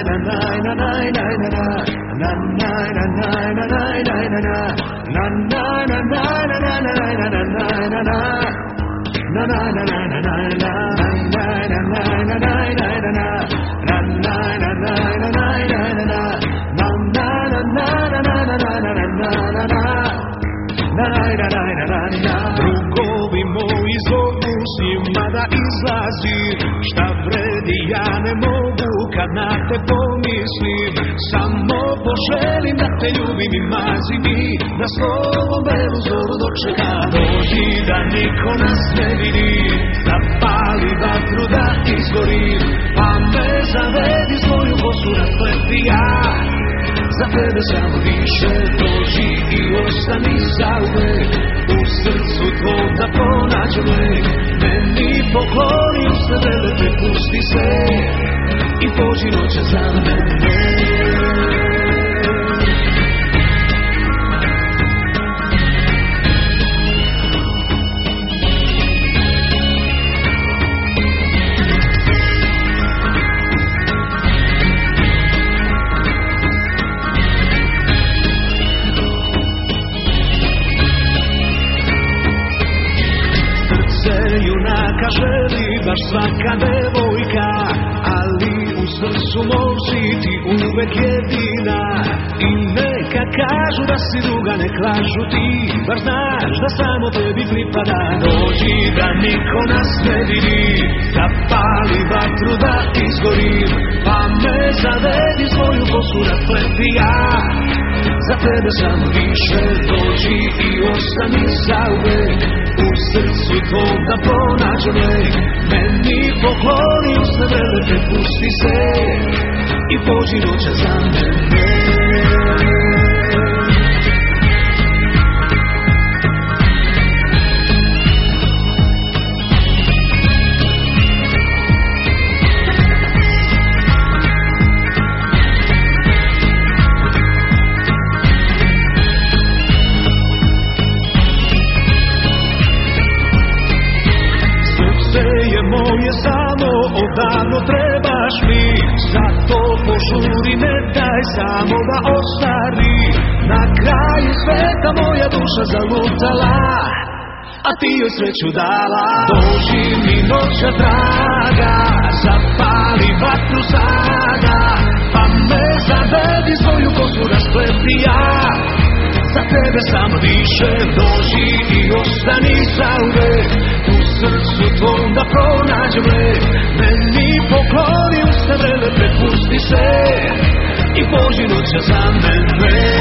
Drugovi moji zovu s njima da izlazim, šta vredi ja ne mogu kad na te pomislim. Samo poželim da te ljubim i mazim i da s tobom belu zoru dočekam. Dođi da niko nas ne vidi, zapali vatru da izgorim, pa me zavedi svoju kosu raspleti ja. Za tebe samo više dođi i ostani zauvek, u srcu tvom da pronađem lek. Meni pokloni usta velete, pusti se i pođi noće za mene. Junaka želi baš svaka devojka, ali u srcu mom si ti uvek jedina. I neka kažu da si druga, nek lažu ti, bar znaš da samo tebi pripada. Dođi da niko nas ne vidi, zapali vatru da izgorim, pa me zavedi svoju kosu raspleti ja. Za tebe samo više dođi i ostani zauvek, u srcu tvom da pronađem lek. Meni pokloni usta velete, pusti se i pođi noće za mene. Moje samo odavno trebaš mi, zato požuri, ne daj samo da ostari. Na kraju sveta moja duša zalutala, a ti joj sreću dala. Dođi mi noća draga, zapali vatru sada, pa me zavedi svoju kosu raspleti ja. Za tebe samo dišem, dođi i ostani zauvek, u srcu tvom da pronađem lek. Meni pokloni usta vrele, prepusti se i pođi noća za mene.